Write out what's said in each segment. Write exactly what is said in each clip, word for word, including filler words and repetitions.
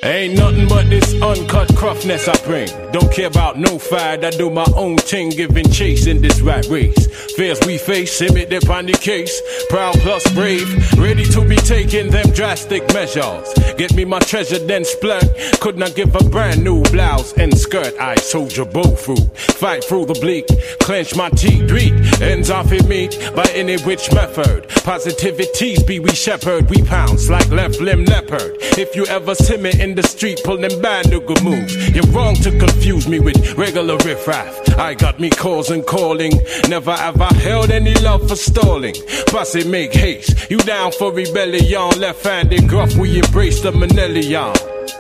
Ain't nothing but this uncut gruffness I bring. Don't care about no fight, I do my own thing, giving chase in this rat race. Fears we face, image upon the case. Proud plus brave, ready to be taking them drastic measures. Get me my treasure, then splurge. Could not give a brand new blouse and skirt. I soldier both through, fight through the bleak, clench my teeth, read ends off in meat by any which method. Positivities be we shepherd, we pounce like left limb leopard. If you ever see me in the street pulling banduga moves, you're wrong to confuse me with regular riffraff. I got me calls and calling, never have I held any love for stalling. Posse make haste, you down for rebellion, left-handed gruff, we embrace the Manelion.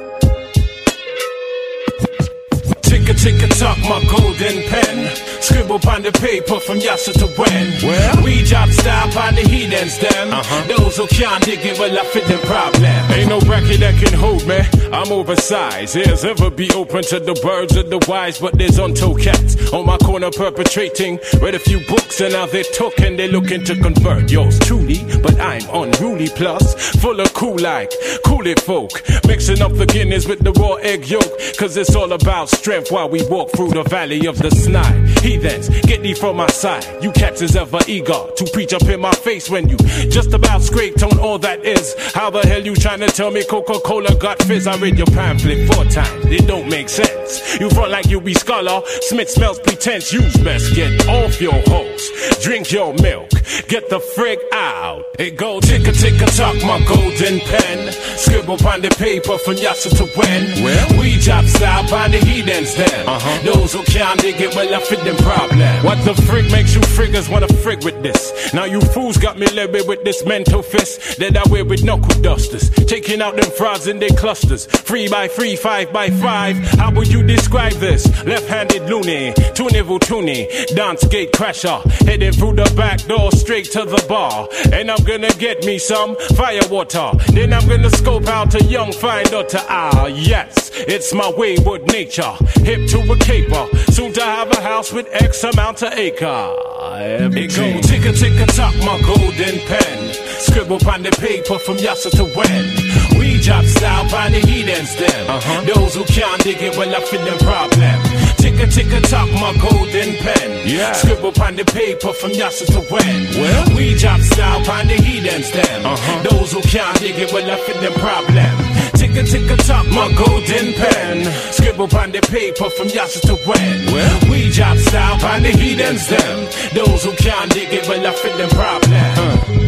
Tick a tick a tock, my golden pen. Scribble upon the paper from Yasser to when. Well, we job style upon the heathens them. Uh-huh. Those who can't dig it, well I fit them problem. Ain't no bracket that can hold me, I'm oversized. Ears ever be open to the birds of the wise, but there's untold cats on my corner perpetrating. Read a few books and now they took and they looking to convert. Yours truly, but I'm unruly plus full of cool like cool it folk. Mixing up the Guinness with the raw egg yolk, cause it's all about strength while we walk through the valley of the snide. Heathens, get thee from my side. You cats is ever eager to preach up in my face when you just about scraped on all that is. How the hell you trying to tell me Coca-Cola got fizz? I read your pamphlet four times, it don't make sense. You front like you be scholar, Smith smells pretense. Use best get off your hose, drink your milk, get the frig out. It go tick a tick a tock, my golden pen. Scribble upon the paper from Yasser to when. Well, we job style by the heathens then. Uh-huh. Those who can't dig it, well I fit them problem. What the frig makes you friggers wanna frig with this? Now you fools got me level with this mental fist that I wear with knuckle dusters, taking out them frauds in their clusters. Three by three, five by five. How would you describe this? Left-handed loony, two-nivel toonie, dance gate crasher, heading through the back door straight to the bar. And I'm gonna get me some fire water. Then I'm gonna scope out a young fine daughter. Ah, yes, it's my wayward nature. Hip to a caper, soon to have a house with X amount of acre. It go tick a tick a tock, my golden pen. Scribble upon the paper from Yasser to when. We job style by the heathens them. Uh-huh. Those who can't dig it, well I fit them problem. Tick a tick a tock, my golden pen. Yeah. Scribble upon the paper from Yasser to when. Well, we job style by the heathens them. Uh-huh. Those who can't dig it, well I fit them problem. Tick a tick a tock, my golden pen. Scribble upon the paper from Yasser to when. Well, we job style by the heathens them. Those who can't dig it, well I fit them problem. Uh.